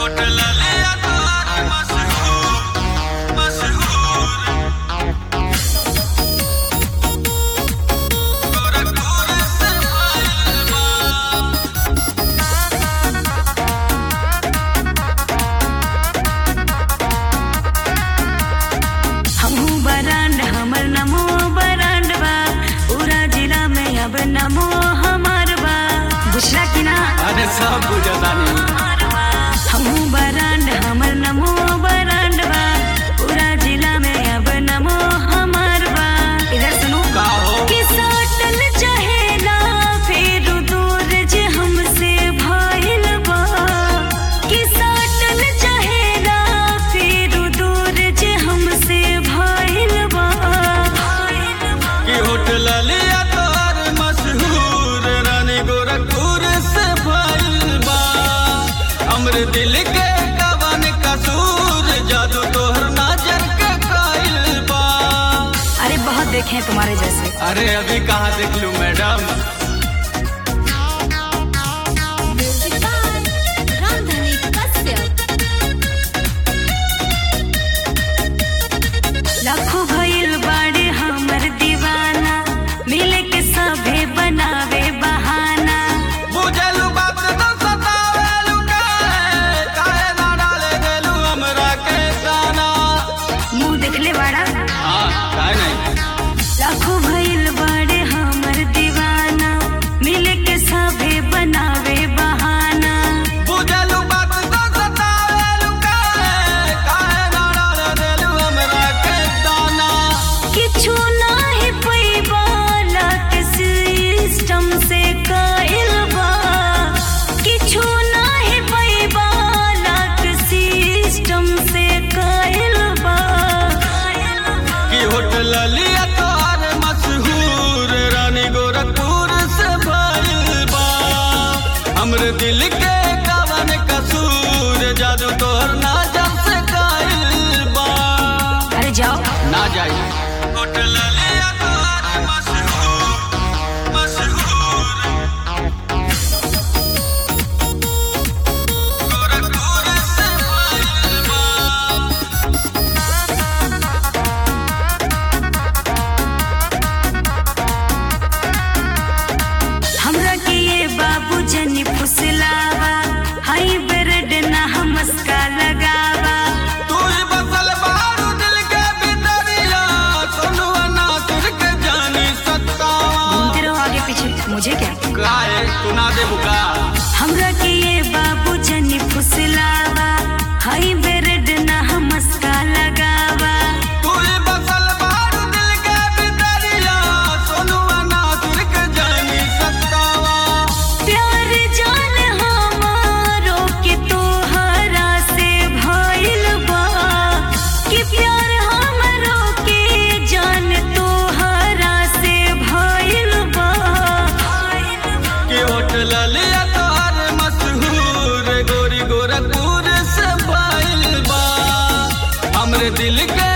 नमो हमार बा बुशरा की ना अरे सब बुझतानी हमहू बरांड हमर नमो बरांड बा पूरा जिला में अब नमो हमार बा। इधर सुनो का हो कि सटल चाहेला फिर दूर जे हमसे भइल बा कि सटल चाहेला फिर दूर जे हमसे भइल बा कि होटल लिया तोर मशहूर रानी गोरखपुर से भइल बा हमरे दिल के कवन कसूर जादू तोहर नजर के कइल बा। अरे बहुत देखे हैं तुम्हारे जैसे। अरे अभी कहाँ देख लूं मैडम। लाखों भइल बाड़े हमर दीवाना मिले के सभे बनावे बहाना। बुझलू बात तो सतावेलू काहे ना डाले देलू हमरा के दाना। मुंह देखले बाड़ा हाँ काहे नहीं लाखों भइल बाड़े हमर दीवाना मिले के सभे बनावे बहाना। बुझलू बात तो सतावेलू काहे ना डाले देलू हमरा के दाना। किछु नाही पैबा लाक सिस्टम से कइल बा किछु नाही पैबा लाक सिस्टम से कइल बा। कि होटल लिया तोहर मशहूर रानी गोरखपुर से भइल बा हमरे दिल के कवन कसूर जादू तोहर नजर से कइल बा। अरे जाओ ना जाई होटल लिया तोहर मशहूर गोरखपुर से भइल बा। हमरा के ये बाबू जनी फुसलावा हाई ब्रेड ना हमस्का लगावा। तू ही बसल बारू दिल के भीतरिया सोनुआ ना तुझ के जानी सकता। घूमते रहो आगे पीछे मुझे क्या। काहे तू ना दे बुका हमरा के ये बाबू जनी फुसलावा हाई ब्रेड ना हमस्का लगावा। तू ही बसल बारू दिल के भीतरिया सोनुआ ना तुझ के जानी सकता। प्यार जान हमारो के तोहरा से भइल बा कि प्यार हमारो के जान तोहरा से भइल बा। कि होटल लिया तोहर मशहूर गोरी गोरखपुर से भइल बा हमरे दिल के